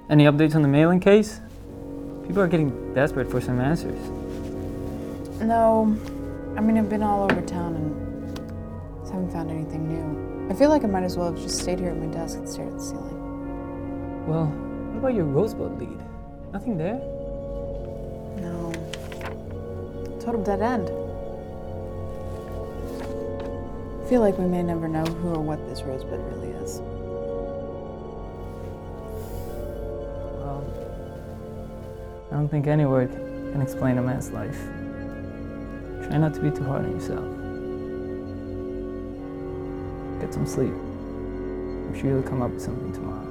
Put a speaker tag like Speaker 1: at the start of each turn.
Speaker 1: Any updates on the mailing case? People are getting desperate for some answers.
Speaker 2: No. I mean, I've been all over town and just haven't found anything new. I feel like I might as well have just stayed here at my desk and stared at the ceiling.
Speaker 1: Well, what about your Rosebud lead? Nothing there?
Speaker 2: No. Total dead end. I feel like we may never know who or what this Rosebud really is.
Speaker 1: Well, I don't think any word can explain a man's life. Try not to be too hard on yourself. Get some sleep. I'm sure you'll come up with something tomorrow.